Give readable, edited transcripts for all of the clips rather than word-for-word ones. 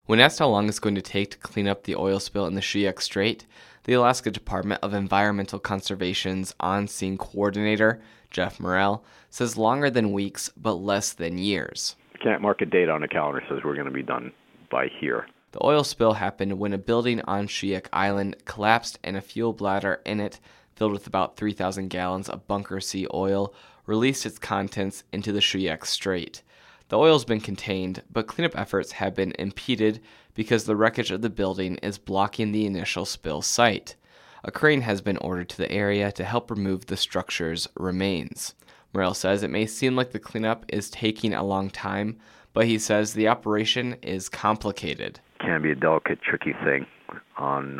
When asked how long it's going to take to clean up the oil spill in the Shuyak Strait, the Alaska Department of Environmental Conservation's on-scene coordinator, Jeff Morrell, says longer than weeks but less than years. Can't mark a date on the calendar, says we're going to be done by here. The oil spill happened when a building on Shuyak Island collapsed and a fuel bladder in it, filled with about 3,000 gallons of Bunker C oil, released its contents into the Shuyak Strait. The oil's been contained, but cleanup efforts have been impeded because the wreckage of the building is blocking the initial spill site. A crane has been ordered to the area to help remove the structure's remains. Morrell says it may seem like the cleanup is taking a long time, but he says the operation is complicated. It can be a delicate, tricky thing on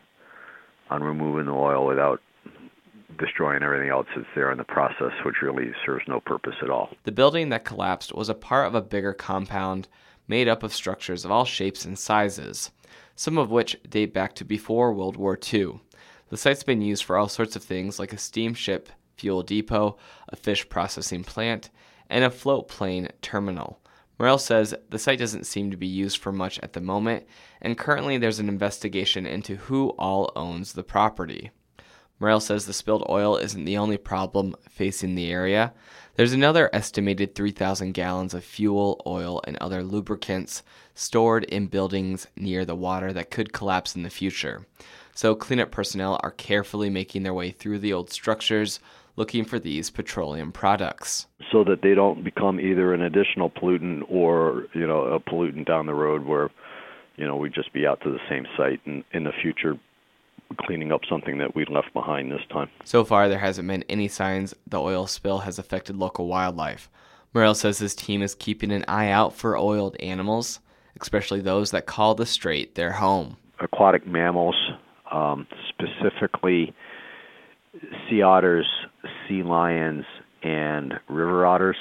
removing the oil without destroying everything else that's there in the process, which really serves no purpose at all. The building that collapsed was a part of a bigger compound made up of structures of all shapes and sizes, some of which date back to before World War II. The site's been used for all sorts of things like a steamship fuel depot, a fish processing plant, and a float plane terminal. Morrell says the site doesn't seem to be used for much at the moment, and currently there's an investigation into who all owns the property. Morrell says the spilled oil isn't the only problem facing the area. There's another estimated 3,000 gallons of fuel, oil, and other lubricants stored in buildings near the water that could collapse in the future. So cleanup personnel are carefully making their way through the old structures, looking for these petroleum products, so that they don't become either an additional pollutant or, a pollutant down the road where, we'd just be out to the same site in the future cleaning up something that we left behind this time. So far, there hasn't been any signs the oil spill has affected local wildlife. Morrell says his team is keeping an eye out for oiled animals, especially those that call the strait their home. Aquatic mammals, specifically sea otters, sea lions, and river otters.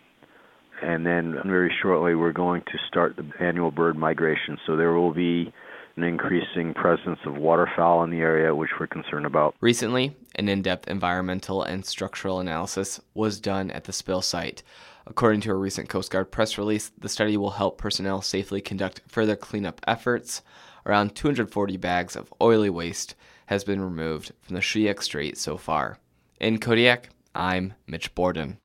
And then very shortly we're going to start the annual bird migration. So there will be an increasing presence of waterfowl in the area, which we're concerned about. Recently, an in-depth environmental and structural analysis was done at the spill site. According to a recent Coast Guard press release, the study will help personnel safely conduct further cleanup efforts. Around 240 bags of oily waste has been removed from the Shuyak Strait so far. In Kodiak, I'm Mitch Borden.